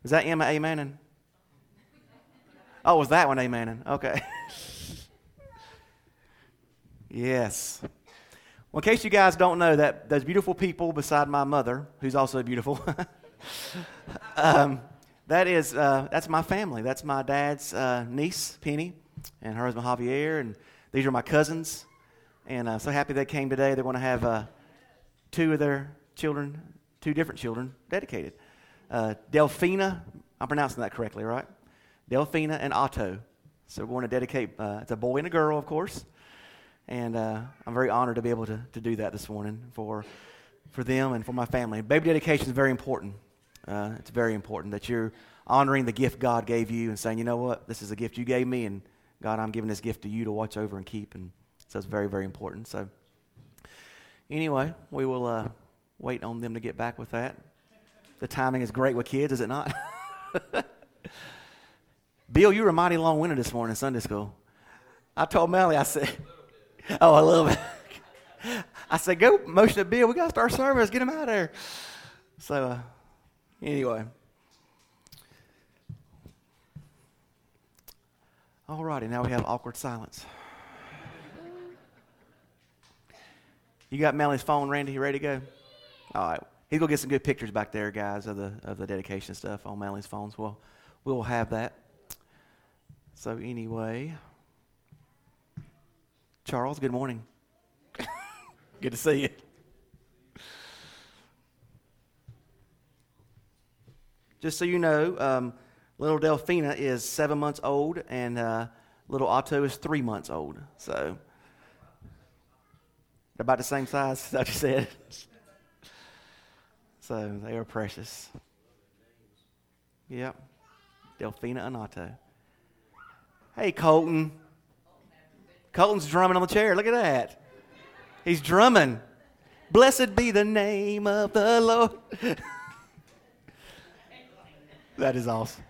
Is that Emma amening? Oh, was that one amening? Okay. Yes. Well, in case you guys don't know, that those beautiful people beside my mother, who's also beautiful, that's my family. That's my dad's niece, Penny, and her husband, Javier, and these are my cousins. And so happy they came today. They're going to have two of their children, two different children, dedicated. Delphina, I'm pronouncing that correctly, right? Delphina and Otto. So we're going to dedicate, it's a boy and a girl, of course. And I'm very honored to be able to do that this morning for them and for my family. Baby dedication is very important. It's very important that you're honoring the gift God gave you and saying, you know what, this is a gift you gave me, and God, I'm giving this gift to you to watch over and keep. And so it's very, very important. So anyway, we will wait on them to get back with that. The timing is great with kids, is it not? Bill, you were mighty long-winded this morning in Sunday school. I told Melly, I said, oh, I love it. I said, go motion to Bill. We got to start service. Get him out of there. So anyway. All righty, now we have awkward silence. You got Melly's phone, Randy? You ready to go? All right. He's going to get some good pictures back there, guys, of the dedication stuff on Melly's phones. Well, we'll have that. So anyway, Charles, good morning. Good to see you. Just so you know, little Delphina is 7 months old, and little Otto is 3 months old. So they're about the same size, is that what you said? So they are precious. Yep. Delphina and Otto. Hey, Colton. Colton's drumming on the chair. Look at that. He's drumming. Blessed be the name of the Lord. That is awesome.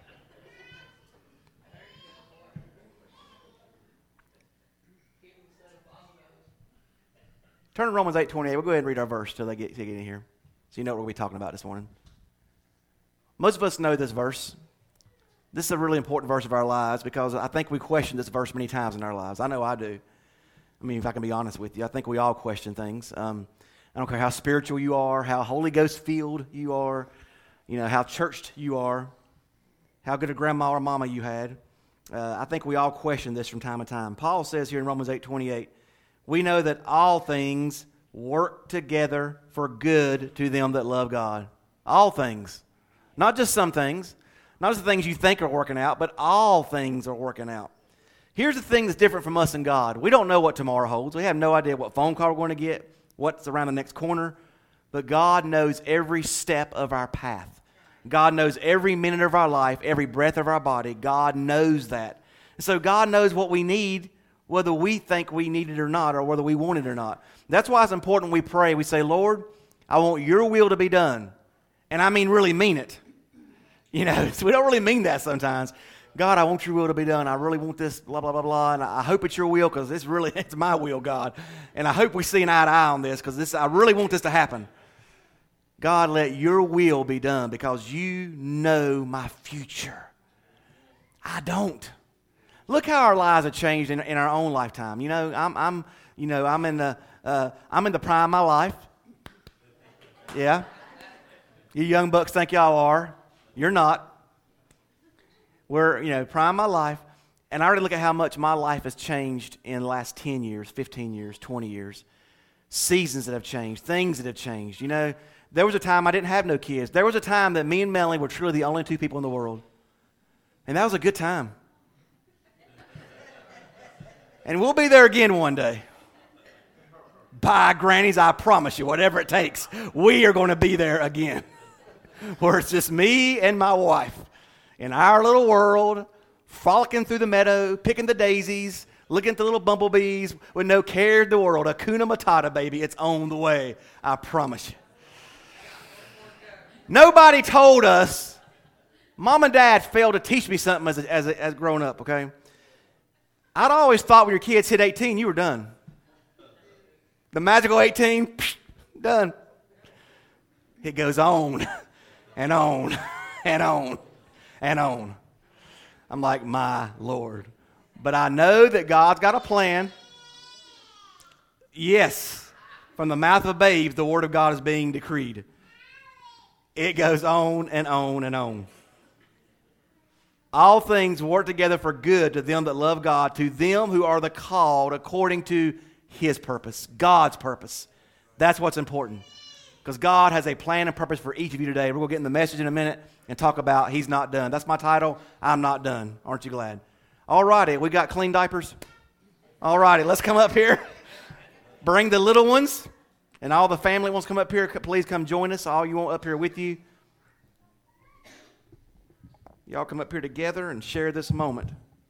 Turn to Romans 8:28. We'll go ahead and read our verse till they get in here, so you know what we'll be talking about this morning. Most of us know this verse. This is a really important verse of our lives because I think we question this verse many times in our lives. I know I do. I mean, if I can be honest with you, I think we all question things. I don't care how spiritual you are, how Holy Ghost filled you are, how churched you are, how good a grandma or mama you had. I think we all question this from time to time. Paul says here in Romans 8:28, we know that all things work together for good to them that love God. All things. Not just some things. Not just the things you think are working out, but all things are working out. Here's the thing that's different from us and God. We don't know what tomorrow holds. We have no idea what phone call we're going to get, what's around the next corner. But God knows every step of our path. God knows every minute of our life, every breath of our body. God knows that. And so God knows what we need, whether we think we need it or not, or whether we want it or not. That's why it's important we pray. We say, Lord, I want your will to be done. And I mean really mean it. So we don't really mean that sometimes. God, I want your will to be done. I really want this, blah, blah, blah, blah. And I hope it's your will because it's my will, God. And I hope we see an eye to eye on this because I really want this to happen. God, let your will be done because you know my future. I don't. Look how our lives have changed in our own lifetime. I'm in the prime of my life. Yeah. You young bucks think y'all are. You're not. We're, prime of my life. And I already look at how much my life has changed in the last 10 years, 15 years, 20 years. Seasons that have changed, things that have changed. There was a time I didn't have no kids. There was a time that me and Melanie were truly the only two people in the world. And that was a good time. And we'll be there again one day. Bye, grannies, I promise you, whatever it takes, we are going to be there again. Where it's just me and my wife in our little world, frolicking through the meadow, picking the daisies, looking at the little bumblebees with no care in the world. Hakuna Matata, baby. It's on the way. I promise you. Nobody told us. Mom and Dad failed to teach me something as growing up, okay? I'd always thought when your kids hit 18, you were done. The magical 18, done. It goes on and on and on. and on. I'm like, my Lord. But I know that God's got a plan. Yes, from the mouth of babes, the word of God is being decreed. It goes on and on and on. All things work together for good to them that love God, to them who are the called according to His purpose, God's purpose. That's what's important. Because God has a plan and purpose for each of you today. We're going to get in the message in a minute and talk about He's not done. That's my title. I'm not done. Aren't you glad? All righty. We got clean diapers? All righty. Let's come up here. Bring the little ones. And all the family wants to come up here. Please come join us. All you want up here with you. Y'all come up here together and share this moment.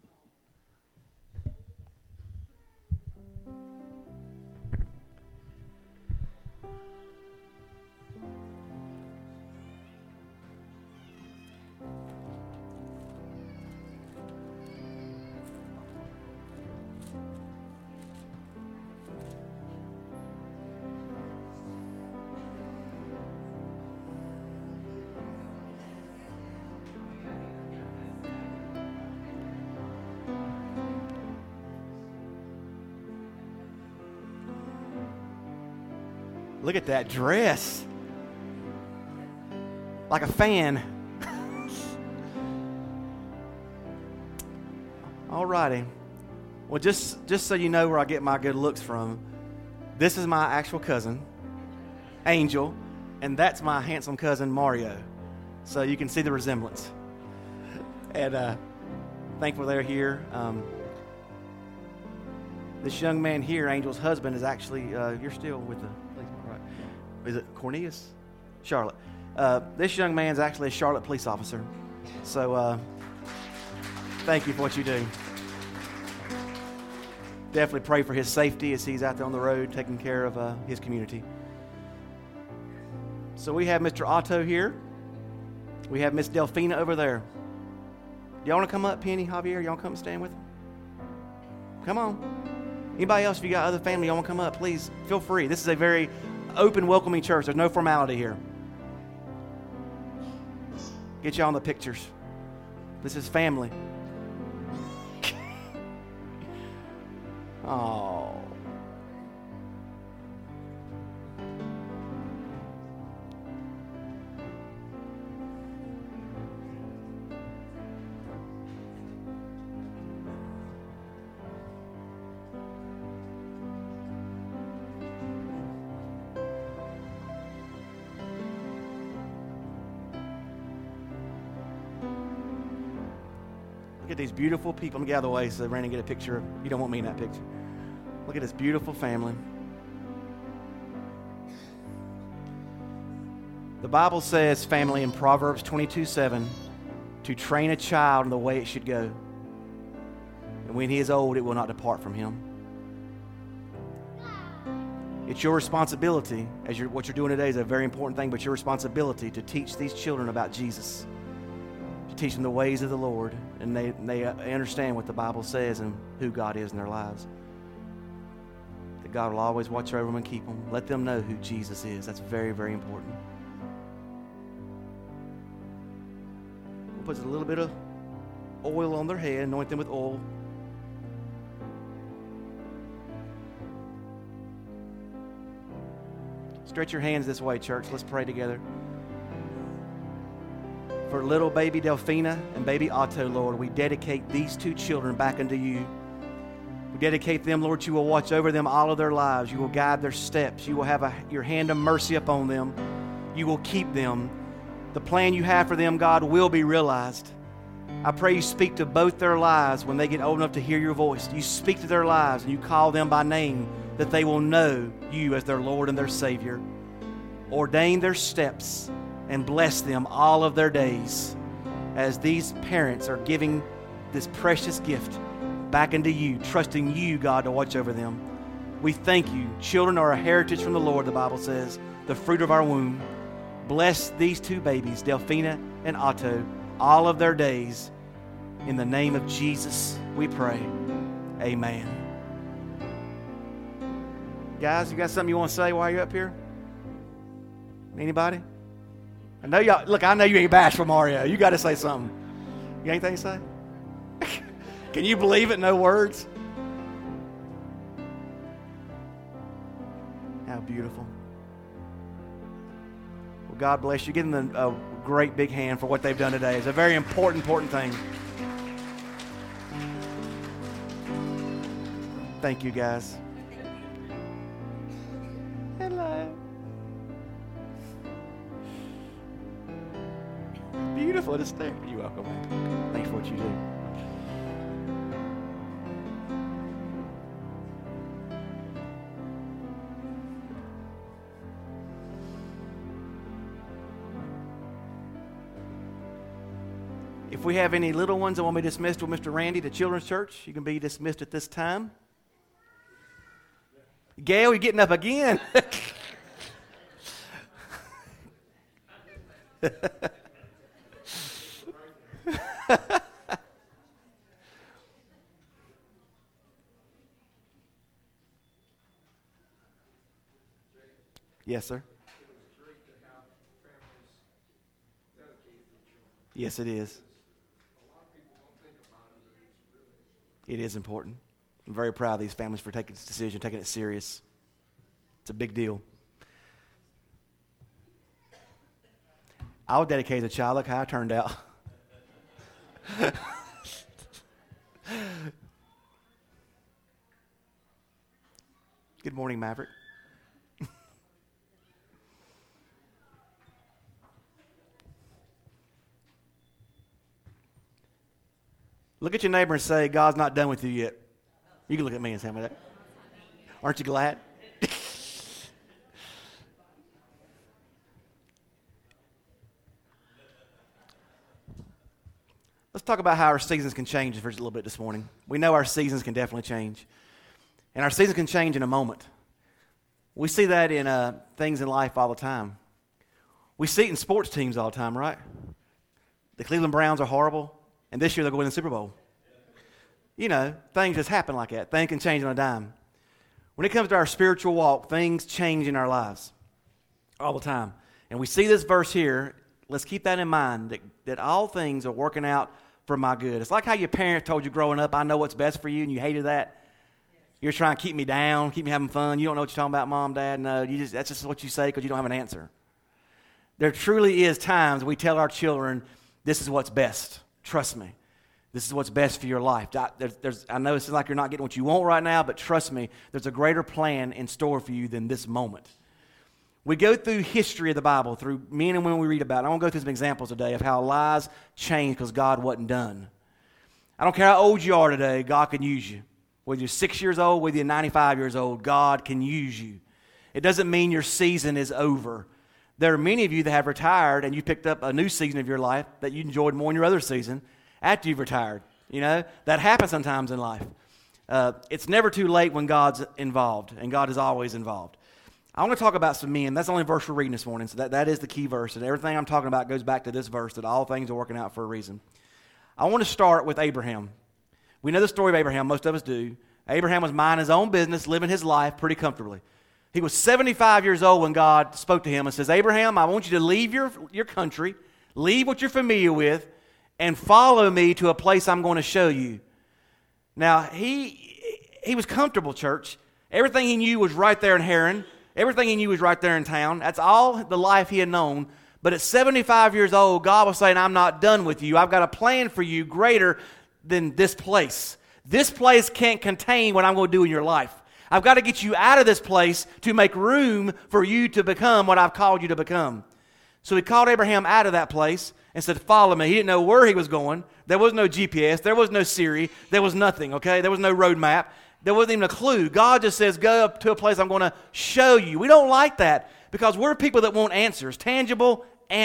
Look at that dress. Like a fan. All righty. Well, just so you know where I get my good looks from, this is my actual cousin, Angel, and that's my handsome cousin, Mario. So you can see the resemblance. And thankful they're here. This young man here, Angel's husband, is actually, you're still with the... Is it Cornelius? Charlotte. This young man's actually a Charlotte police officer. So thank you for what you do. Definitely pray for his safety as he's out there on the road taking care of his community. So we have Mr. Otto here. We have Miss Delphina over there. Y'all want to come up, Penny, Javier? Y'all want to come and stand with them? Come on. Anybody else, if you got other family, y'all want to come up, please feel free. This is a very open, welcoming church. There's no formality here. Get y'all in the pictures. This is family. Oh. Look at these beautiful people. I'm going to get out of the way so Randy can get a picture. You don't want me in that picture. Look at this beautiful family. The Bible says, family, in Proverbs 22:7, to train a child in the way it should go. And when he is old, it will not depart from him. It's your responsibility, what you're doing today is a very important thing, but your responsibility to teach these children about Jesus. To teach them the ways of the Lord, and they understand what the Bible says and who God is in their lives. That God will always watch over them and keep them. Let them know who Jesus is. That's very, very important. We'll put a little bit of oil on their head, anoint them with oil. Stretch your hands this way, church. Let's pray together. For little baby Delphina and baby Otto, Lord, we dedicate these two children back unto you. We dedicate them, Lord, you will watch over them all of their lives. You will guide their steps. You will have your hand of mercy upon them. You will keep them. The plan you have for them, God, will be realized. I pray you speak to both their lives when they get old enough to hear your voice. You speak to their lives and you call them by name, that they will know you as their Lord and their Savior. Ordain their steps and bless them all of their days as these parents are giving this precious gift back into you, trusting you, God, to watch over them. We thank you. Children are a heritage from the Lord, the Bible says, the fruit of our womb. Bless these two babies, Delphina and Otto, all of their days. In the name of Jesus, we pray. Amen. Guys, you got something you want to say while you're up here? Anybody? I know y'all. Look, I know you ain't bashful, Mario. You got to say something. You got anything to say? Can you believe it? No words. How beautiful. Well, God bless you. Give them a great big hand for what they've done today. It's a very important thing. Thank you, guys. Hello. Beautiful to stare. You're welcome. Thanks for what you do. If we have any little ones that want to be dismissed with Mr. Randy to Children's Church, you can be dismissed at this time. Gail, you're getting up again. Yes, sir. Yes, it is. It is important. I'm very proud of these families for taking this decision, taking it serious. It's a big deal. I was dedicated as a child. Look how I turned out. Good morning, Maverick. Look at your neighbor and say, God's not done with you yet. You can look at me and say that. Aren't you glad? Let's talk about how our seasons can change for just a little bit this morning. We know our seasons can definitely change. And our seasons can change in a moment. We see that in things in life all the time. We see it in sports teams all the time, right? The Cleveland Browns are horrible, and this year they'll go win the Super Bowl. You know, things just happen like that. Things can change on a dime. When it comes to our spiritual walk, things change in our lives all the time. And we see this verse here. Let's keep that in mind, that all things are working out for my good. It's like how your parents told you growing up, I know what's best for you, and you hated that. You're trying to keep me down, keep me having fun. You don't know what you're talking about, Mom, Dad. No, that's just what you say because you don't have an answer. There truly is times we tell our children, this is what's best. Trust me. This is what's best for your life. I know it seems like you're not getting what you want right now, but trust me, there's a greater plan in store for you than this moment. We go through history of the Bible, through men and women we read about. I want to go through some examples today of how lives changed because God wasn't done. I don't care how old you are today, God can use you. Whether you're 6 years old, whether you're 95 years old, God can use you. It doesn't mean your season is over. There are many of you that have retired and you picked up a new season of your life that you enjoyed more in your other season after you've retired. You know, that happens sometimes in life. It's never too late when God's involved, and God is always involved. I want to talk about some men. That's the only verse we're reading this morning, so that is the key verse. And everything I'm talking about goes back to this verse, that all things are working out for a reason. I want to start with Abraham. We know the story of Abraham. Most of us do. Abraham was minding his own business, living his life pretty comfortably. He was 75 years old when God spoke to him and says, Abraham, I want you to leave your country, leave what you're familiar with, and follow me to a place I'm going to show you. Now, he was comfortable, church. Everything he knew was right there in Haran. Everything he knew was right there in town. That's all the life he had known. But at 75 years old, God was saying, I'm not done with you. I've got a plan for you greater than this place. This place can't contain what I'm going to do in your life. I've got to get you out of this place to make room for you to become what I've called you to become. So he called Abraham out of that place and said, follow me. He didn't know where he was going. There was no GPS. There was no Siri. There was nothing, okay? There was no road map. There wasn't even a clue. God just says, go up to a place I'm going to show you. We don't like that because we're people that want answers, tangible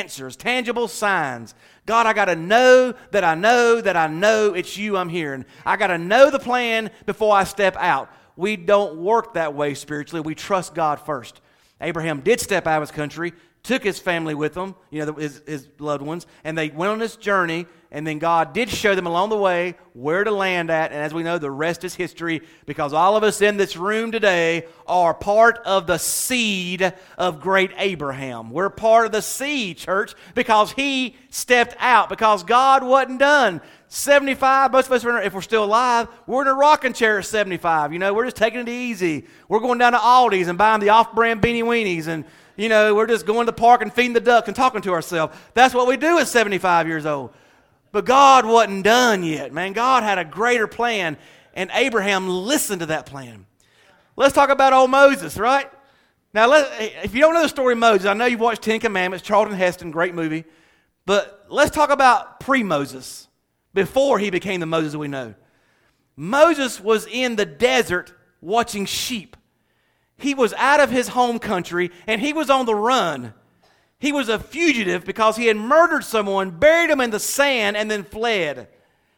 signs. God, I got to know that I know that I know it's you I'm hearing. I got to know the plan before I step out. We don't work that way spiritually. We trust God first. Abraham did step out of his country took his family with him, his loved ones, and they went on this journey, and then God did show them along the way where to land at, and as we know, the rest is history, because all of us in this room today are part of the seed of great Abraham. We're part of the seed, church, because he stepped out, because God wasn't done. 75, most of us, if we're still alive, we're in a rocking chair at 75. We're just taking it easy. We're going down to Aldi's and buying the off-brand Beanie Weenies, and we're just going to the park and feeding the ducks and talking to ourselves. That's what we do at 75 years old. But God wasn't done yet, man. God had a greater plan, and Abraham listened to that plan. Let's talk about old Moses, right? Now, if you don't know the story of Moses, I know you've watched Ten Commandments, Charlton Heston, great movie. But let's talk about pre-Moses, before he became the Moses we know. Moses was in the desert watching sheep. He was out of his home country, and he was on the run. He was a fugitive because he had murdered someone, buried him in the sand, and then fled.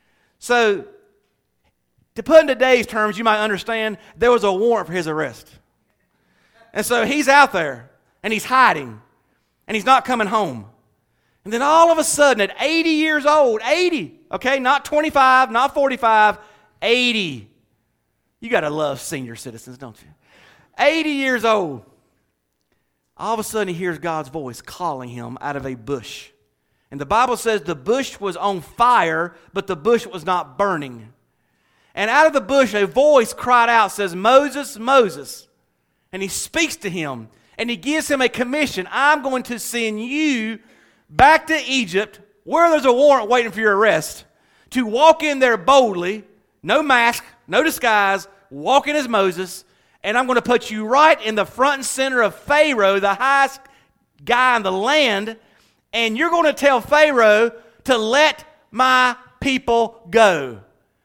So, to put in today's terms, you might understand, there was a warrant for his arrest. And so he's out there, and he's hiding, and he's not coming home. And then all of a sudden, at 80 years old, 80, okay, not 25, not 45, 80. You got to love senior citizens, don't you? 80 years old. All of a sudden, he hears God's voice calling him out of a bush. And the Bible says the bush was on fire, but the bush was not burning. And out of the bush, a voice cried out, says, Moses, Moses. And he speaks to him, and he gives him a commission. I'm going to send you back to Egypt, where there's a warrant waiting for your arrest, to walk in there boldly, no mask, no disguise, walking as Moses, and I'm going to put you right in the front and center of Pharaoh, the highest guy in the land, and you're going to tell Pharaoh to let my people go.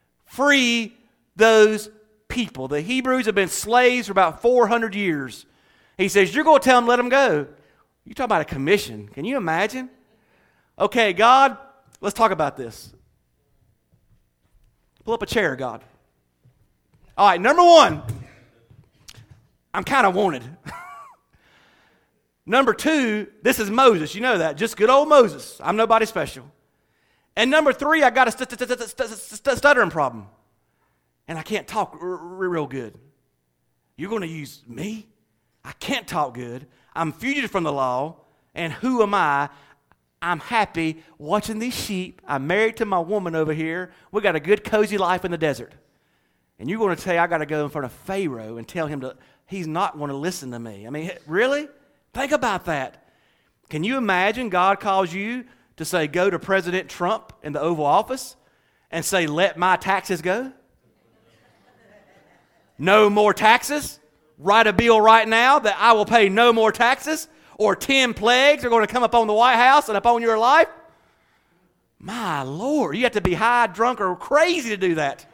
Free those people. The Hebrews have been slaves for about 400 years. He says, you're going to tell them to let them go. You talk about a commission. Can you imagine? Okay, God, let's talk about this. Pull up a chair, God. All right, number one, I'm kind of wanted. Number two, this is Moses. You know that. Just good old Moses. I'm nobody special. And number three, I got a stuttering problem. And I can't talk real good. You're going to use me? I can't talk good. I'm fugitive from the law. And who am I? I'm happy watching these sheep. I'm married to my woman over here. We got a good, cozy life in the desert. And you're going to tell me I got to go in front of Pharaoh and tell him he's not going to listen to me. I mean, really? Think about that. Can you imagine God calls you to say, go to President Trump in the Oval Office and say, let my taxes go? No more taxes? Write a bill right now that I will pay no more taxes? Or 10 plagues are going to come upon the White House and upon your life? My Lord, you have to be high, drunk, or crazy to do that.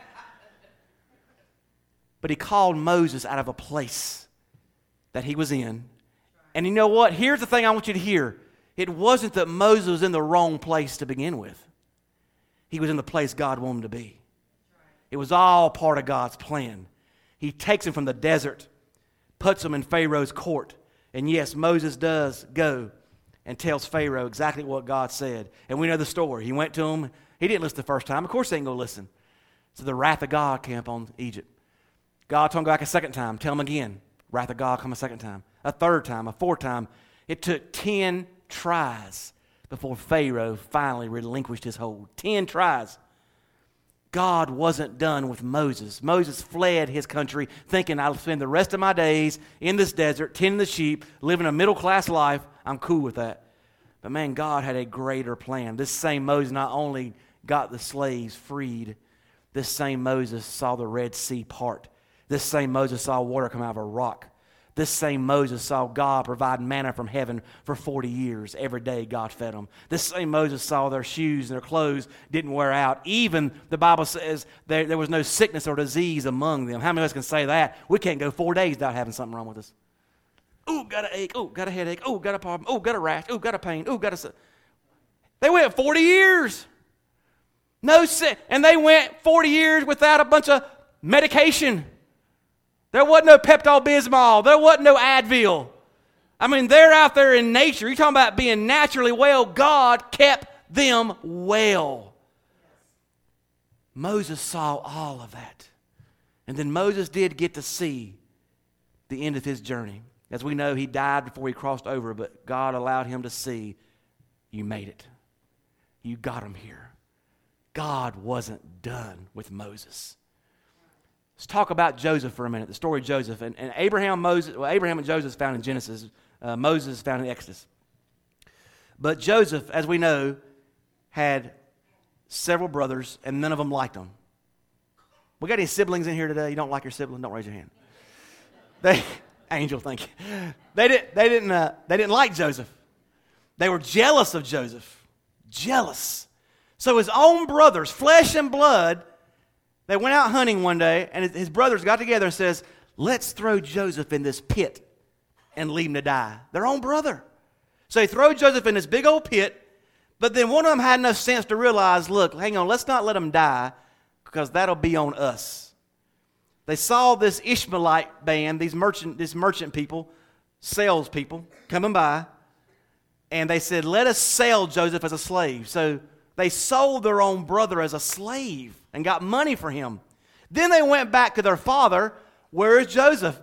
But he called Moses out of a place that he was in. And you know what? Here's the thing I want you to hear. It wasn't that Moses was in the wrong place to begin with. He was in the place God wanted him to be. It was all part of God's plan. He takes him from the desert, puts him in Pharaoh's court. And yes, Moses does go and tells Pharaoh exactly what God said. And we know the story. He went to him. He didn't listen the first time. Of course he ain't going to listen. So the wrath of God came upon Egypt. God told him to go back a second time. Tell him again. Wrath of God come a second time. A third time. A fourth time. It took 10 tries before Pharaoh finally relinquished his hold. 10 tries. God wasn't done with Moses. Moses fled his country thinking, I'll spend the rest of my days in this desert, tending the sheep, living a middle-class life. I'm cool with that. But man, God had a greater plan. This same Moses not only got the slaves freed, this same Moses saw the Red Sea part. This same Moses saw water come out of a rock. This same Moses saw God provide manna from heaven for 40 years. Every day God fed them. This same Moses saw their shoes and their clothes didn't wear out. Even the Bible says there was no sickness or disease among them. How many of us can say that? We can't go 4 days without having something wrong with us. Ooh, got an ache. Ooh, got a headache. Ooh, got a problem. Ooh, got a rash. Ooh, got a pain. Ooh, got a... They went 40 years. No sick. And they went 40 years without a bunch of medication. There wasn't no Pepto-Bismol. There wasn't no Advil. I mean, they're out there in nature. You're talking about being naturally well. God kept them well. Moses saw all of that. And then Moses did get to see the end of his journey. As we know, he died before he crossed over, but God allowed him to see, you made it. You got him here. God wasn't done with Moses. Let's talk about Joseph for a minute, the story of Joseph. And Abraham and Joseph is found in Genesis. Moses is found in Exodus. But Joseph, as we know, had several brothers, and none of them liked him. We got any siblings in here today? You don't like your sibling? Don't raise your hand. Angel, thank you. They didn't like Joseph. They were jealous of Joseph. Jealous. So his own brothers, flesh and blood, they went out hunting one day, and his brothers got together and says, let's throw Joseph in this pit and leave him to die. Their own brother. So they throw Joseph in this big old pit, but then one of them had enough sense to realize, look, hang on, let's not let him die, because that'll be on us. They saw this Ishmaelite band, these merchant people, salespeople, coming by, and they said, let us sell Joseph as a slave. So they sold their own brother as a slave and got money for him. Then they went back to their father. Where is Joseph?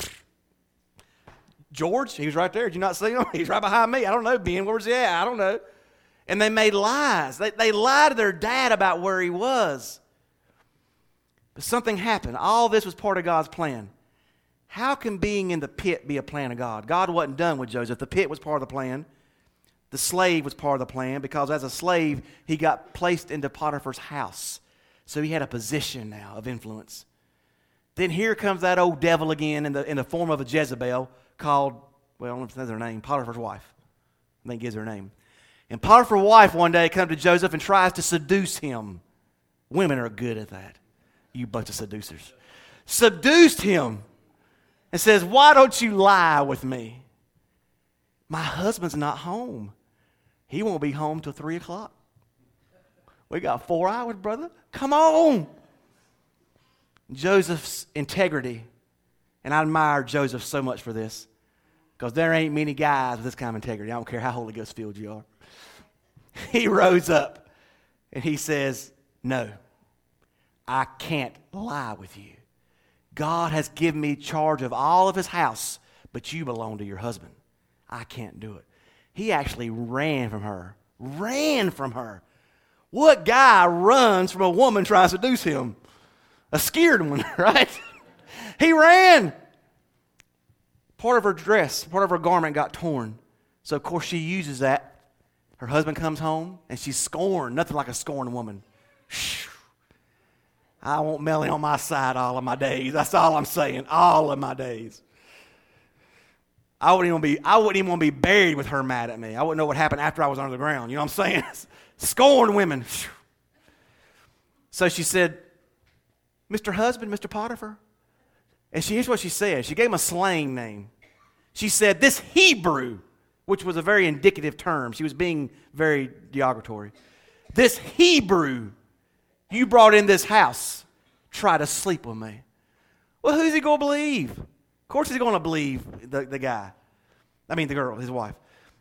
George, he was right there. Did you not see him? He's right behind me. I don't know, Ben. Where's he at? I don't know. And they made lies. They lied to their dad about where he was. But something happened. All this was part of God's plan. How can being in the pit be a plan of God? God wasn't done with Joseph. The pit was part of the plan. The slave was part of the plan because as a slave, he got placed into Potiphar's house. So he had a position now of influence. Then here comes that old devil again in the form of a Jezebel called, well, I don't know if that's her name, Potiphar's wife. I think gives her name. And Potiphar's wife one day comes to Joseph and tries to seduce him. Women are good at that. You bunch of seducers. Seduced him and says, why don't you lie with me? My husband's not home. He won't be home till 3 o'clock. We got 4 hours, brother. Come on. Joseph's integrity, and I admire Joseph so much for this, because there ain't many guys with this kind of integrity. I don't care how Holy Ghost filled you are. He rose up and he says, no, I can't lie with you. God has given me charge of all of his house, but you belong to your husband. I can't do it. He actually ran from her. Ran from her. What guy runs from a woman trying to seduce him? A scared one, right? He ran. Part of her dress, part of her garment got torn. So, of course, she uses that. Her husband comes home, and she's scorned. Nothing like a scorned woman. I want Melanie on my side all of my days. That's all I'm saying. All of my days. I wouldn't even want to be buried with her mad at me. I wouldn't know what happened after I was under the ground. You know what I'm saying? Scorned women. So she said, Mr. Husband, Mr. Potiphar. And here's what she said. She gave him a slang name. She said, this Hebrew, which was a very indicative term. She was being very derogatory. This Hebrew you brought in this house, try to sleep with me. Well, who's he going to believe? Of course he's going to believe the guy. I mean the girl, his wife.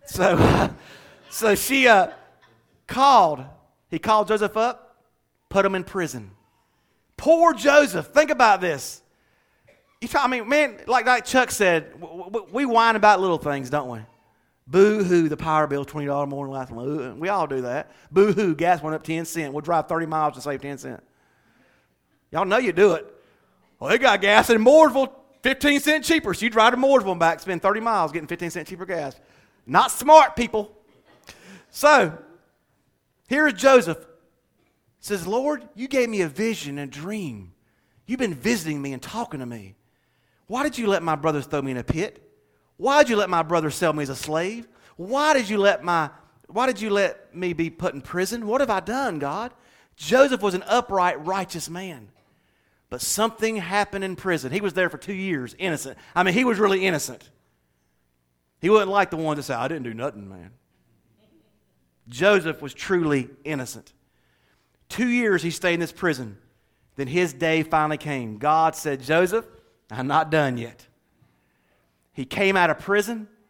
So she called. He called Joseph up, put him in prison. Poor Joseph. Think about this. Man, like Chuck said, we whine about little things, don't we? Boo-hoo, the power bill, $20 more than last month. We all do that. Boo-hoo, gas went up 10 cents. We'll drive 30 miles to save 10 cents. Y'all know you do it. Well, they got gas in Mooresville, 15 cents cheaper. So you drive to Mooresville and back, spend 30 miles getting 15 cents cheaper gas. Not smart, people. So, here is Joseph. Says, Lord, you gave me a vision and a dream. You've been visiting me and talking to me. Why did you let my brothers throw me in a pit? Why did you let my brother sell me as a slave? Why did you let me be put in prison? What have I done, God? Joseph was an upright, righteous man. But something happened in prison. He was there for 2 years, innocent. I mean, he was really innocent. He wasn't like the one that said, I didn't do nothing, man. Joseph was truly innocent. 2 years he stayed in this prison. Then his day finally came. God said, Joseph, I'm not done yet. He came out of prison,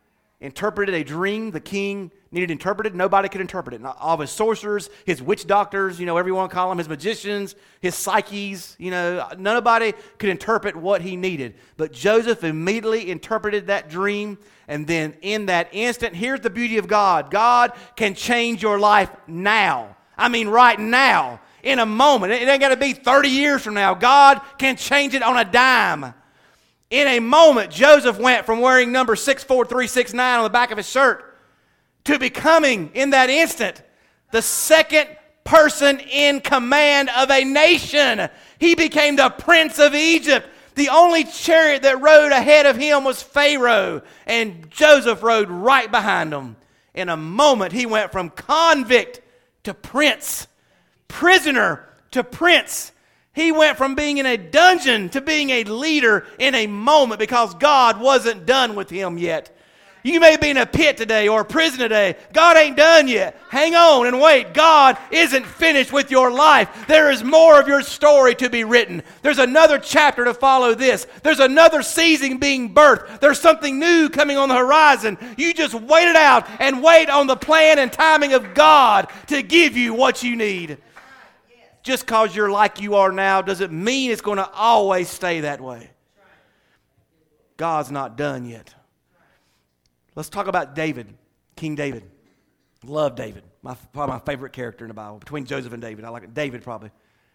interpreted a dream the king needed interpreted. Nobody could interpret it. Not all of his sorcerers, his witch doctors, whatever you want to call them, his magicians, his psyches, nobody could interpret what he needed. But Joseph immediately interpreted that dream, and then in that instant, here's the beauty of God. God can change your life now. I mean right now, in a moment. It ain't got to be 30 years from now. God can change it on a dime. In a moment, Joseph went from wearing number 64369 on the back of his shirt to becoming, in that instant, the second person in command of a nation. He became the prince of Egypt. The only chariot that rode ahead of him was Pharaoh, and Joseph rode right behind him. In a moment, he went from convict to prince, prisoner to prince. He went from being in a dungeon to being a leader in a moment because God wasn't done with him yet. You may be in a pit today or a prison today. God ain't done yet. Hang on and wait. God isn't finished with your life. There is more of your story to be written. There's another chapter to follow this. There's another season being birthed. There's something new coming on the horizon. You just wait it out and wait on the plan and timing of God to give you what you need. Just because you're like you are now doesn't mean it's going to always stay that way. God's not done yet. Let's talk about David, King David. Love David. Probably my favorite character in the Bible, between Joseph and David. I like it. David, probably.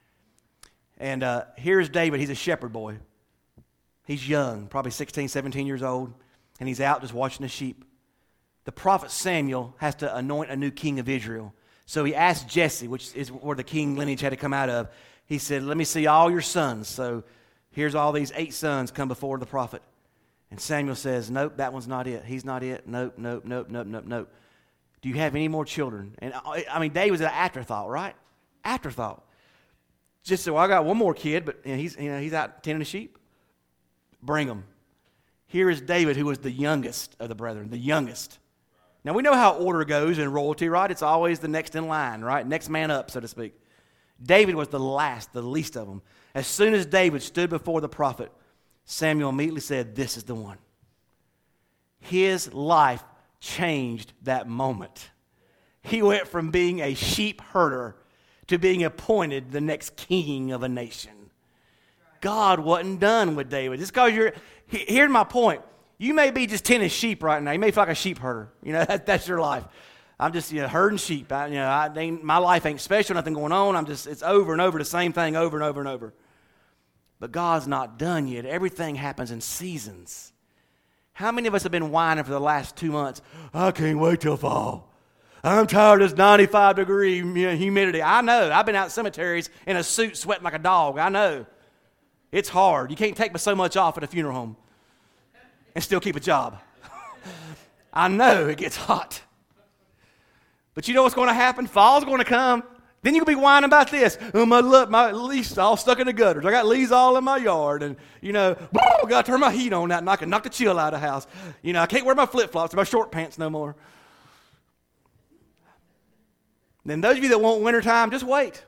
And here's David. He's a shepherd boy. He's young, probably 16, 17 years old, and he's out just watching the sheep. The prophet Samuel has to anoint a new king of Israel. So he asked Jesse, which is where the king lineage had to come out of. He said, let me see all your sons. So here's all these 8 sons come before the prophet. And Samuel says, nope, that one's not it. He's not it. Nope. Do you have any more children? And I mean, David was an afterthought, right? Afterthought. Just so I got one more kid, but he's out tending the sheep. Bring him. Here is David, who was the youngest of the brethren, the youngest. Now, we know how order goes in royalty, right? It's always the next in line, right? Next man up, so to speak. David was the last, the least of them. As soon as David stood before the prophet, Samuel immediately said, this is the one. His life changed that moment. He went from being a sheep herder to being appointed the next king of a nation. God wasn't done with David. Just because here's my point. You may be just tending sheep right now. You may feel like a sheep herder. That's your life. I'm just herding sheep. My life ain't special, nothing going on. It's over and over, the same thing over and over and over. But God's not done yet. Everything happens in seasons. How many of us have been whining for the last 2 months? I can't wait till fall. I'm tired of this 95-degree humidity. I know. I've been out in cemeteries in a suit sweating like a dog. I know. It's hard. You can't take so much off at a funeral home and still keep a job. I know it gets hot. But you know what's going to happen? Fall's going to come. Then you'll be whining about this. Oh, my leaves all stuck in the gutters. I got leaves all in my yard. And, I got to turn my heat on that and I can knock the chill out of the house. I can't wear my flip-flops or my short pants no more. Then those of you that want wintertime, just wait.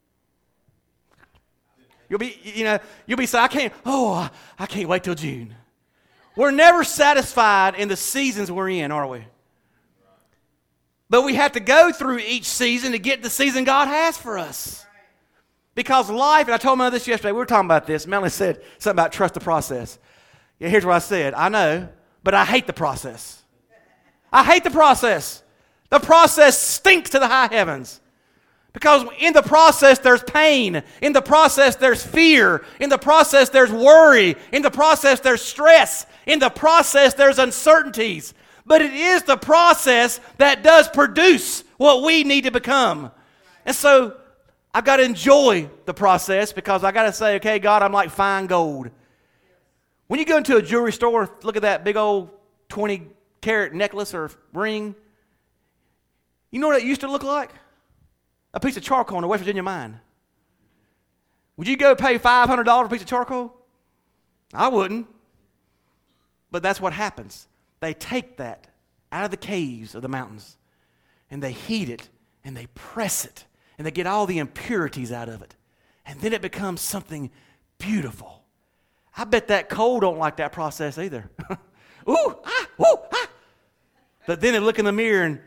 You'll be saying, I can't wait till June. We're never satisfied in the seasons we're in, are we? But we have to go through each season to get the season God has for us. Because life, and I told Mother this yesterday, we were talking about this. Melanie said something about trust the process. Yeah, here's what I said. I know, but I hate the process. I hate the process. The process stinks to the high heavens. Because in the process, there's pain. In the process, there's fear. In the process, there's worry. In the process, there's stress. In the process, there's uncertainties. But it is the process that does produce what we need to become. And so I've got to enjoy the process because I've got to say, okay, God, I'm like fine gold. When you go into a jewelry store, look at that big old 20-carat necklace or ring. You know what it used to look like? A piece of charcoal in a West Virginia mine. Would you go pay $500 for a piece of charcoal? I wouldn't. But that's what happens. They take that out of the caves of the mountains and they heat it and they press it and they get all the impurities out of it. And then it becomes something beautiful. I bet that coal don't like that process either. Ooh, ah, ooh, ah. But then they look in the mirror and,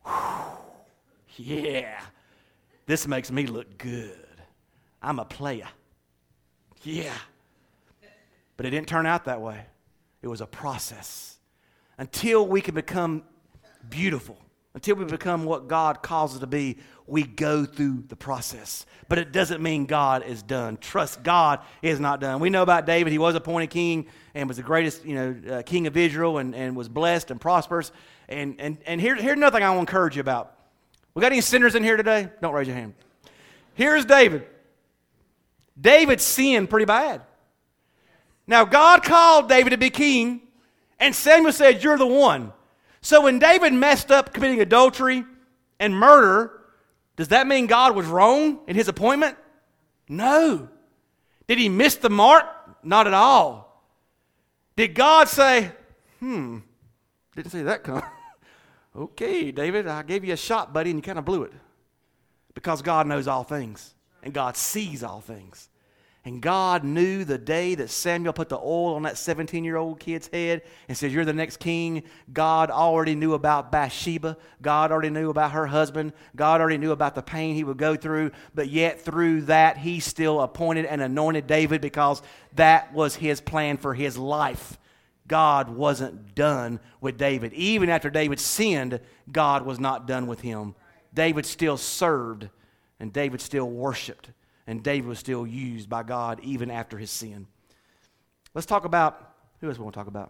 yeah, this makes me look good. I'm a player. Yeah. But it didn't turn out that way. It was a process. Until we can become beautiful, until we become what God calls us to be, we go through the process. But it doesn't mean God is done. Trust God is not done. We know about David. He was appointed king and was the greatest, king of Israel and was blessed and prosperous. And here's another thing I want to encourage you about. We got any sinners in here today? Don't raise your hand. Here's David. David sinned pretty bad. Now, God called David to be king, and Samuel said, you're the one. So when David messed up committing adultery and murder, does that mean God was wrong in his appointment? No. Did he miss the mark? Not at all. Did God say, didn't see that come. Okay, David, I gave you a shot, buddy, and you kind of blew it. Because God knows all things, and God sees all things. And God knew the day that Samuel put the oil on that 17-year-old kid's head and said, you're the next king. God already knew about Bathsheba. God already knew about her husband. God already knew about the pain he would go through. But yet through that, he still appointed and anointed David because that was his plan for his life. God wasn't done with David. Even after David sinned, God was not done with him. David still served, and David still worshiped. And David was still used by God even after his sin. Let's talk about, who else we want to talk about?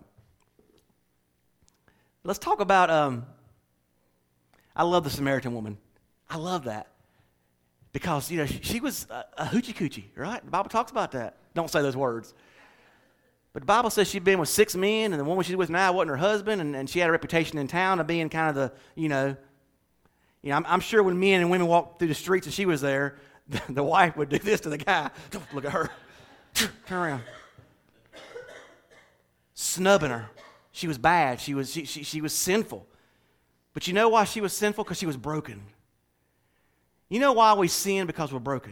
Let's talk about, I love the Samaritan woman. I love that. Because, she was a hoochie coochie, right? The Bible talks about that. Don't say those words. But the Bible says she'd been with 6 men, and the woman she's with now wasn't her husband, and she had a reputation in town of being kind of the, I'm sure when men and women walked through the streets and she was there, the wife would do this to the guy. Look at her. Turn around. Snubbing her. She was bad. She was sinful. But you know why she was sinful? Because she was broken. You know why we sin? Because we're broken.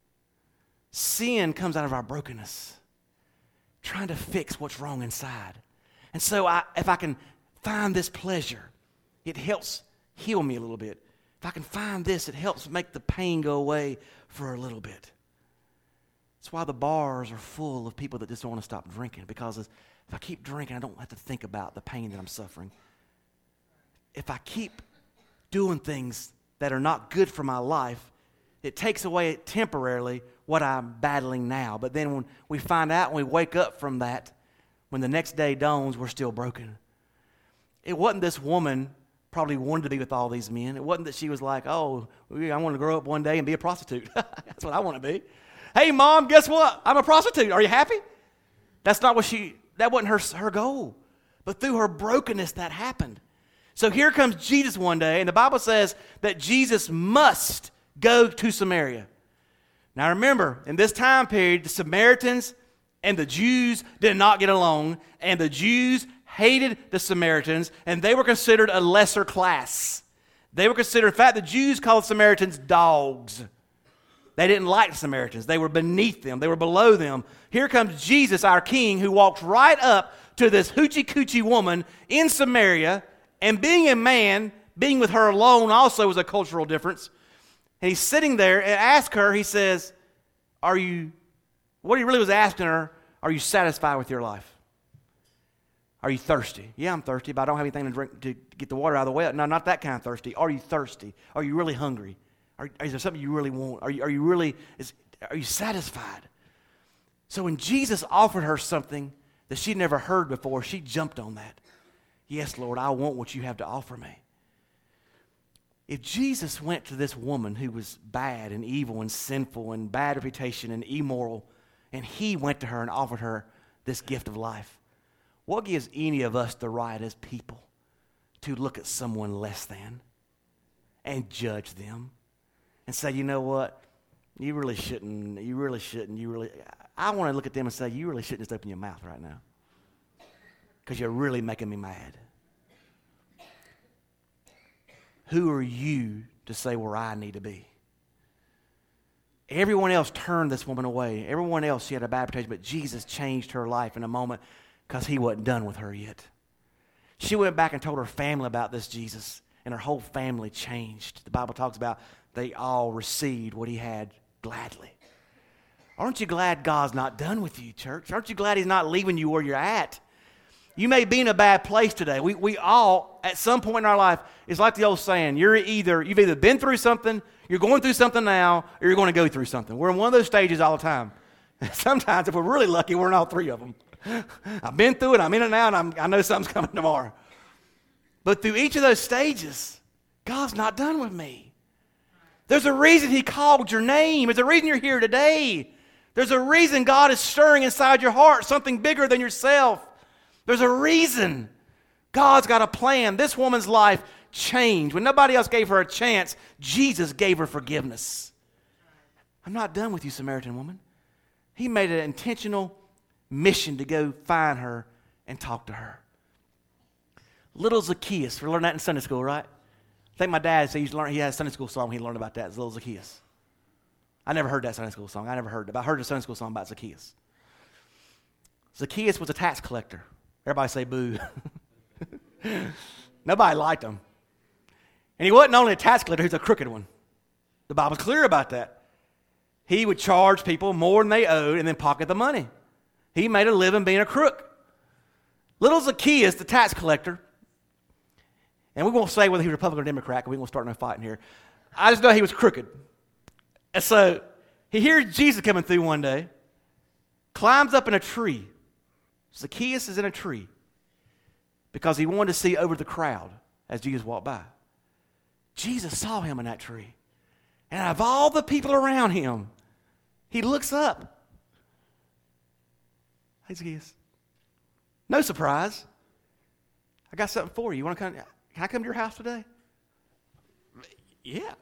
Sin comes out of our brokenness. Trying to fix what's wrong inside. And so if I can find this pleasure, it helps heal me a little bit. If I can find this, it helps make the pain go away for a little bit. That's why the bars are full of people that just don't want to stop drinking. Because if I keep drinking, I don't have to think about the pain that I'm suffering. If I keep doing things that are not good for my life, it takes away temporarily what I'm battling now. But then when we find out, when we wake up from that, when the next day dawns, we're still broken. It wasn't this woman probably wanted to be with all these men. It wasn't that she was like, I want to grow up one day and be a prostitute. That's what I want to be. Hey, Mom, guess what? I'm a prostitute. Are you happy? That's not that wasn't her goal. But through her brokenness, that happened. So here comes Jesus one day, and the Bible says that Jesus must go to Samaria. Now remember, in this time period, the Samaritans and the Jews did not get along, and the Jews hated the Samaritans, and they were considered a lesser class. They were considered, in fact, the Jews called the Samaritans dogs. They didn't like the Samaritans. They were beneath them. They were below them. Here comes Jesus, our King, who walks right up to this hoochie-coochie woman in Samaria, and being a man, being with her alone also was a cultural difference. And he's sitting there and asks her, he says, what he really was asking her, are you satisfied with your life? Are you thirsty? Yeah, I'm thirsty, but I don't have anything to drink to get the water out of the well. No, not that kind of thirsty. Are you thirsty? Are you really hungry? Is there something you really want? Are you satisfied? So when Jesus offered her something that she'd never heard before, she jumped on that. Yes, Lord, I want what you have to offer me. If Jesus went to this woman who was bad and evil and sinful and bad reputation and immoral, and he went to her and offered her this gift of life, what gives any of us the right as people to look at someone less than and judge them and say, you know what, I want to look at them and say, you really shouldn't just open your mouth right now because you're really making me mad. Who are you to say where I need to be? Everyone else turned this woman away. Everyone else, she had a bad reputation, but Jesus changed her life in a moment because he wasn't done with her yet. She went back and told her family about this Jesus, and her whole family changed. The Bible talks about they all received what he had gladly. Aren't you glad God's not done with you, church? Aren't you glad he's not leaving you where you're at? You may be in a bad place today. We all, at some point in our life, it's like the old saying, you've either been through something, you're going through something now, or you're going to go through something. We're in one of those stages all the time. Sometimes, if we're really lucky, we're in all three of them. I've been through it, I'm in it now, and I know something's coming tomorrow. But through each of those stages, God's not done with me. There's a reason he called your name. There's a reason you're here today. There's a reason God is stirring inside your heart something bigger than yourself. There's a reason. God's got a plan. This woman's life changed. When nobody else gave her a chance, Jesus gave her forgiveness. I'm not done with you, Samaritan woman. He made an intentional mission to go find her and talk to her. Little Zacchaeus. We learned that in Sunday school, right? I think my dad said he had a Sunday school song he learned about that. It's Little Zacchaeus. I never heard that Sunday school song. I heard a Sunday school song about Zacchaeus. Zacchaeus was a tax collector. Everybody say boo. Nobody liked him. And he wasn't only a tax collector, he was a crooked one. The Bible's clear about that. He would charge people more than they owed and then pocket the money. He made a living being a crook. Little Zacchaeus, the tax collector, and we won't say whether he was Republican or Democrat, because we won't start no fighting here. I just know he was crooked. And so he hears Jesus coming through one day, climbs up in a tree. Zacchaeus is in a tree because he wanted to see over the crowd as Jesus walked by. Jesus saw him in that tree. And out of all the people around him, he looks up. Hey, Zacchaeus. No surprise. I got something for you. You want to come? Can I come to your house today? Yeah.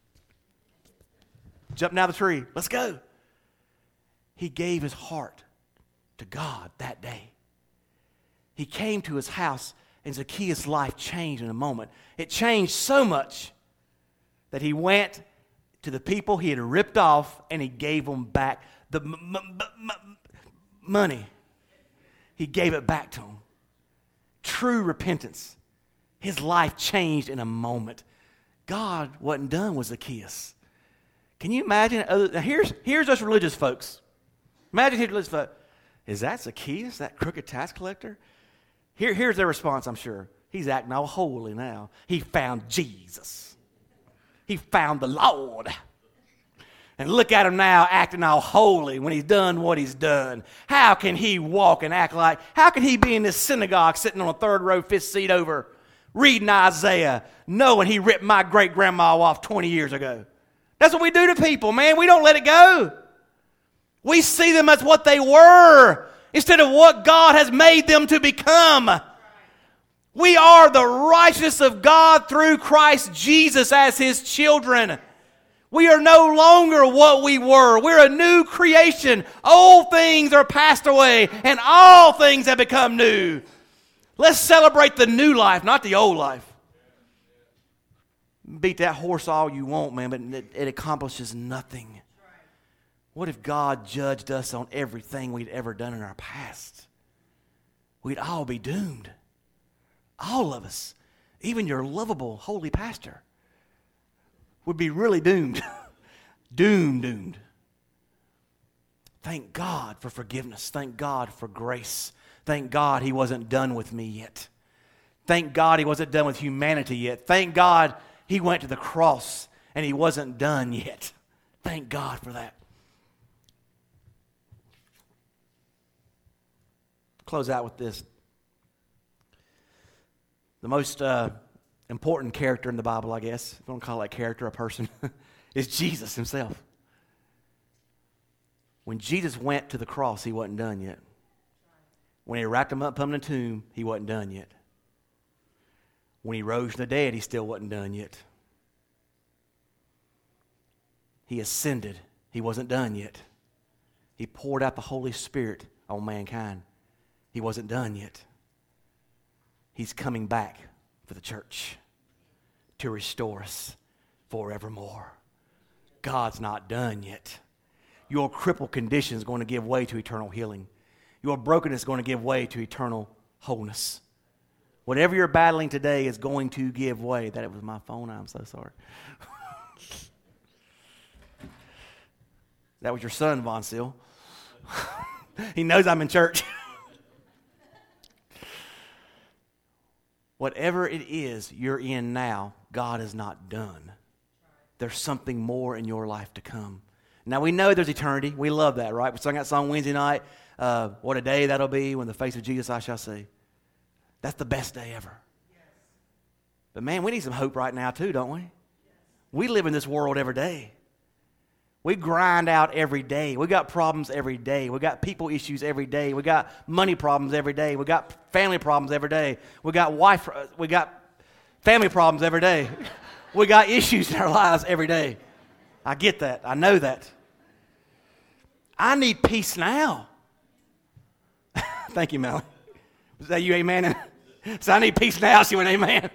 Jumping out of the tree. Let's go. He gave his heart to God that day. He came to his house, and Zacchaeus' life changed in a moment. It changed so much that he went to the people he had ripped off, and he gave them back the money. He gave it back to them. True repentance. His life changed in a moment. God wasn't done with Zacchaeus. Can you imagine? Now here's us religious folks. Imagine here's religious folks. Is that Zacchaeus, that crooked tax collector? Here's their response, I'm sure. He's acting all holy now. He found Jesus. He found the Lord. And look at him now acting all holy when he's done what he's done. How can he walk and act like, how can he be in this synagogue sitting on a third row, fifth seat over, reading Isaiah, knowing he ripped my great-grandma off 20 years ago? That's what we do to people, man. We don't let it go. We see them as what they were instead of what God has made them to become. We are the righteousness of God through Christ Jesus as his children. We are no longer what we were. We're a new creation. Old things are passed away, and all things have become new. Let's celebrate the new life, not the old life. Beat that horse all you want, man, but it accomplishes nothing. What if God judged us on everything we'd ever done in our past? We'd all be doomed. All of us. Even your lovable, holy pastor would be really doomed. Doomed. Thank God for forgiveness. Thank God for grace. Thank God he wasn't done with me yet. Thank God he wasn't done with humanity yet. Thank God he went to the cross and he wasn't done yet. Thank God for that. Close out with this. The most important character in the Bible, I guess, if you want to call that character a person, is Jesus himself. When Jesus went to the cross, he wasn't done yet. When he wrapped him up, put him in a tomb, he wasn't done yet. When he rose from the dead, he still wasn't done yet. He ascended. He wasn't done yet. He poured out the Holy Spirit on mankind. He wasn't done yet. He's coming back for the church to restore us forevermore. God's not done yet. Your crippled condition is going to give way to eternal healing. Your brokenness is going to give way to eternal wholeness. Whatever you're battling today is going to give way. That was my phone. I'm so sorry. That was your son, Von Seal. He knows I'm in church. Whatever it is you're in now, God is not done. There's something more in your life to come. Now, we know there's eternity. We love that, right? We sang that song Wednesday night. What a day that'll be when the face of Jesus I shall see. That's the best day ever. But, man, we need some hope right now, too, don't we? We live in this world every day. We grind out every day. We got problems every day. We got people issues every day. We got money problems every day. We got family problems every day. We got family problems every day. We got issues in our lives every day. I get that. I know that. I need peace now. Thank you, Melanie. Was that you, amen? So I need peace now. She went, amen.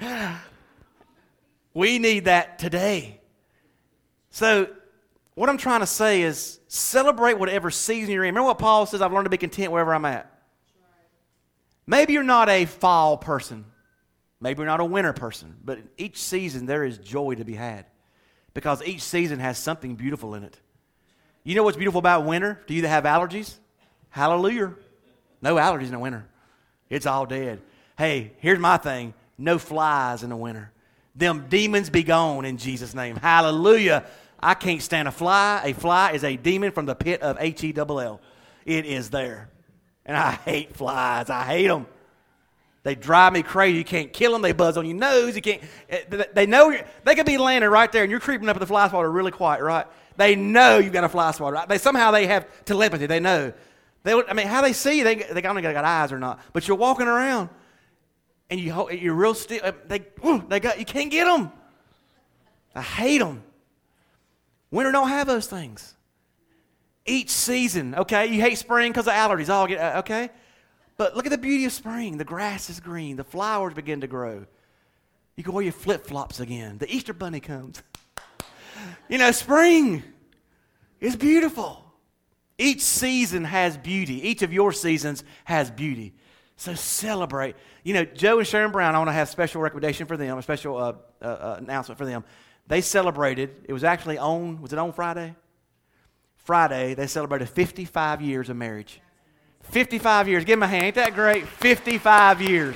We need that today. So what I'm trying to say is celebrate whatever season you're in. Remember what Paul says, I've learned to be content wherever I'm at. Maybe you're not a fall person. Maybe you're not a winter person. But in each season there is joy to be had. Because each season has something beautiful in it. You know what's beautiful about winter? Do you have allergies? Hallelujah. No allergies in the winter. It's all dead. Hey, here's my thing. No flies in the winter. Them demons be gone in Jesus' name. Hallelujah. I can't stand a fly. A fly is a demon from the pit of Hell. It is there. And I hate flies. I hate them. They drive me crazy. You can't kill them. They buzz on your nose. You can't. They know they could be landing right there, and you're creeping up at the fly swatter really quiet, right? They know you've got a fly swatter. Right? Somehow they have telepathy. They know. How they see you? They don't know got eyes or not. But you're walking around, and you're real still. You can't get them. I hate them. Winter don't have those things. Each season, okay? You hate spring because of allergies. Okay? But look at the beauty of spring. The grass is green. The flowers begin to grow. You can wear your flip-flops again. The Easter bunny comes. Spring is beautiful. Each season has beauty. Each of your seasons has beauty. So celebrate. Joe and Sharon Brown, I want to have a special recommendation for them, a special announcement for them. They celebrated, was it on Friday? Friday, they celebrated 55 years of marriage. 55 years. Give them a hand. Ain't that great? 55 years.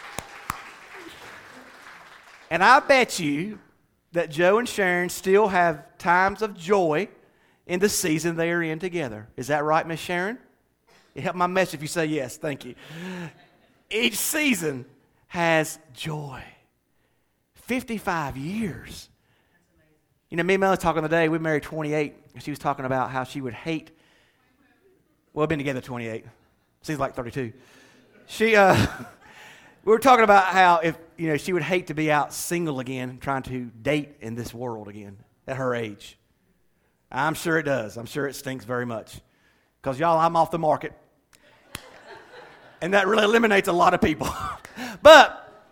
And I bet you that Joe and Sharon still have times of joy in the season they are in together. Is that right, Miss Sharon? It helped my message if you say yes. Thank you. Each season has joy. 55 years. Me and Mel was talking today. We married 28. And she was talking about how she would hate. Well, we've been together 28. Seems like 32. We were talking about how if she would hate to be out single again, trying to date in this world again at her age. I'm sure it does. I'm sure it stinks very much. Because y'all, I'm off the market. And that really eliminates a lot of people. But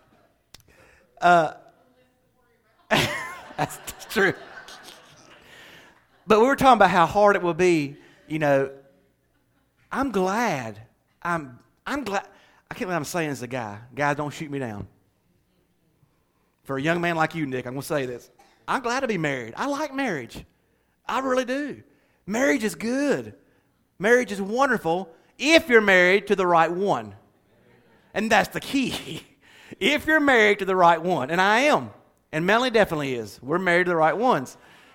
that's true. But we were talking about how hard it will be. I'm glad. I'm glad. I can't believe I'm saying this as a guy. Guys, don't shoot me down. For a young man like you, Nick, I'm going to say this. I'm glad to be married. I like marriage. I really do. Marriage is good. Marriage is wonderful if you're married to the right one. And that's the key. If you're married to the right one. And I am. And Melanie definitely is. We're married to the right ones.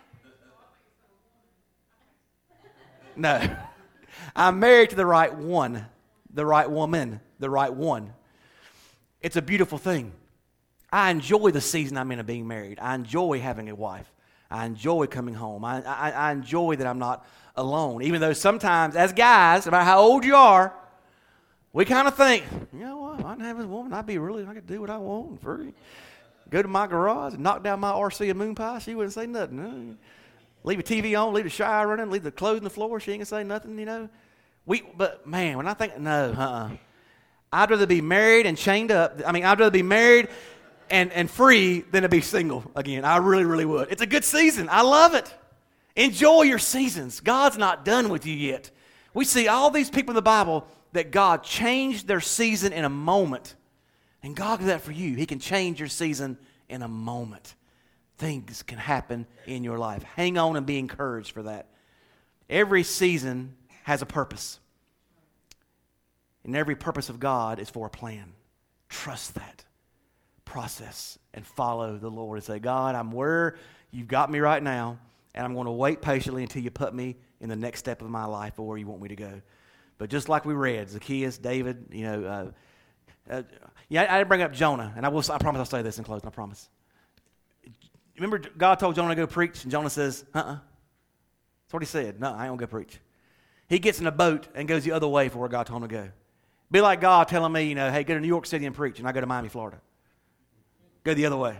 No. I'm married to the right one, the right woman, the right one. It's a beautiful thing. I enjoy the season I'm in of being married. I enjoy having a wife. I enjoy coming home. I enjoy that I'm not alone. Even though sometimes, as guys, no matter how old you are, we kind of think, you know what, if I didn't have this woman, I could do what I want. Free. Go to my garage and knock down my RC and moon pie. She wouldn't say nothing. No. Leave a TV on, leave the shower running, leave the clothes on the floor. She ain't going to say nothing, But, man, when I think, I'd rather be married and chained up. I'd rather be married and free than to be single again. I really, really would. It's a good season. I love it. Enjoy your seasons. God's not done with you yet. We see all these people in the Bible that God changed their season in a moment. And God can do that for you. He can change your season in a moment. Things can happen in your life. Hang on and be encouraged for that. Every season has a purpose. And every purpose of God is for a plan. Trust that process and follow the Lord and say, God, I'm where you've got me right now, and I'm going to wait patiently until you put me in the next step of my life or where you want me to go. But just like we read, Zacchaeus, David, I didn't bring up Jonah, and I promise I'll say this in closing, I promise. Remember God told Jonah to go preach, and Jonah says, That's what he said. No, I ain't going to go preach. He gets in a boat and goes the other way for where God told him to go. Be like God telling me, hey, go to New York City and preach, and I go to Miami, Florida. Go the other way.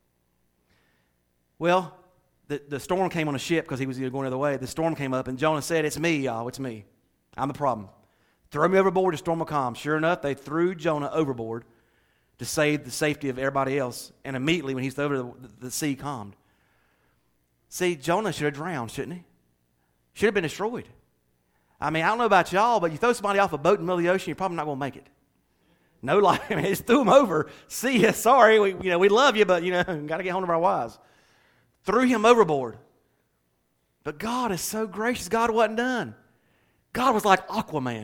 Well, the storm came on a ship because he was going the other way. The storm came up, and Jonah said, it's me, y'all, it's me. I'm the problem. Throw me overboard, the storm will calm. Sure enough, they threw Jonah overboard to save the safety of everybody else, and immediately when he's over, the sea calmed. See, Jonah should have drowned, shouldn't he? Should have been destroyed. I mean, I don't know about y'all, but you throw somebody off a boat in the middle of the ocean, you're probably not going to make it. No life. I mean, just threw them over. See ya, sorry, we love you, but, got to get home to our wives. Threw him overboard. But God is so gracious. God wasn't done. God was like Aquaman.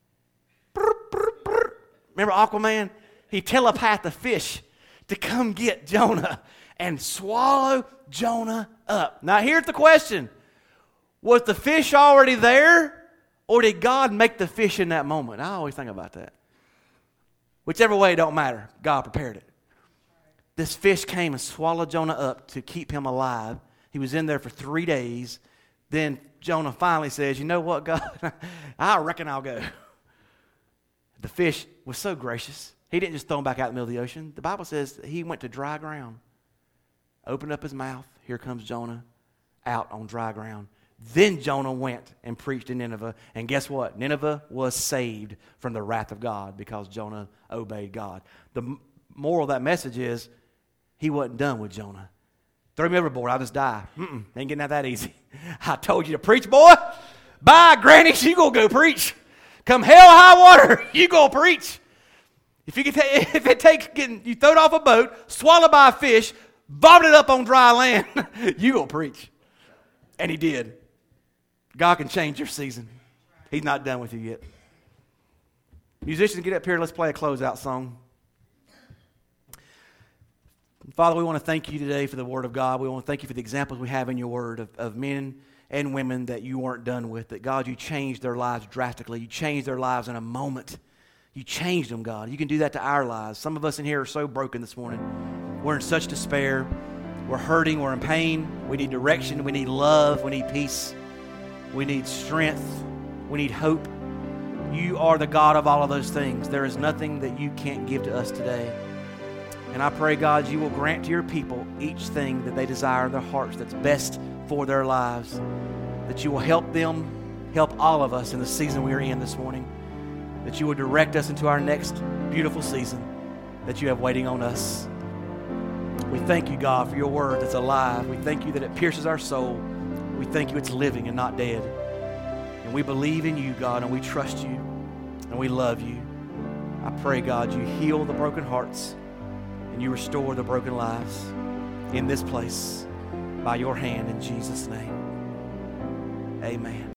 Remember Aquaman? He telepathed the fish to come get Jonah and swallow Jonah up. Now, here's the question. Was the fish already there? Or did God make the fish in that moment? I always think about that. Whichever way, it don't matter. God prepared it. This fish came and swallowed Jonah up to keep him alive. He was in there for 3 days. Then Jonah finally says, you know what, God? I reckon I'll go. The fish was so gracious. He didn't just throw him back out in the middle of the ocean. The Bible says that he went to dry ground. Opened up his mouth. Here comes Jonah out on dry ground. Then Jonah went and preached in Nineveh. And guess what? Nineveh was saved from the wrath of God because Jonah obeyed God. The moral of that message is he wasn't done with Jonah. Throw me overboard, I'll just die. Ain't getting out that easy. I told you to preach, boy. Bye, granny, you gonna go preach. Come hell or high water, you gonna preach. If it takes getting you thrown off a boat, swallowed by a fish, vomited up on dry land, you gonna preach. And he did. God can change your season. He's not done with you yet. Musicians, get up here. Let's play a closeout song. Father, we want to thank you today for the Word of God. We want to thank you for the examples we have in your Word of men and women that you weren't done with. That, God, you changed their lives drastically. You changed their lives in a moment. You changed them, God. You can do that to our lives. Some of us in here are so broken this morning. We're in such despair. We're hurting. We're in pain. We need direction. We need love. We need peace. We need strength. We need hope. You are the God of all of those things. There is nothing that you can't give to us today. And I pray, God, you will grant to your people each thing that they desire in their hearts that's best for their lives. That you will help them, help all of us in the season we are in this morning. That you will direct us into our next beautiful season that you have waiting on us. We thank you, God, for your word that's alive. We thank you that it pierces our soul. We thank you it's living and not dead. And we believe in you, God, and we trust you, and we love you. I pray, God, you heal the broken hearts, and you restore the broken lives in this place by your hand in Jesus' name. Amen.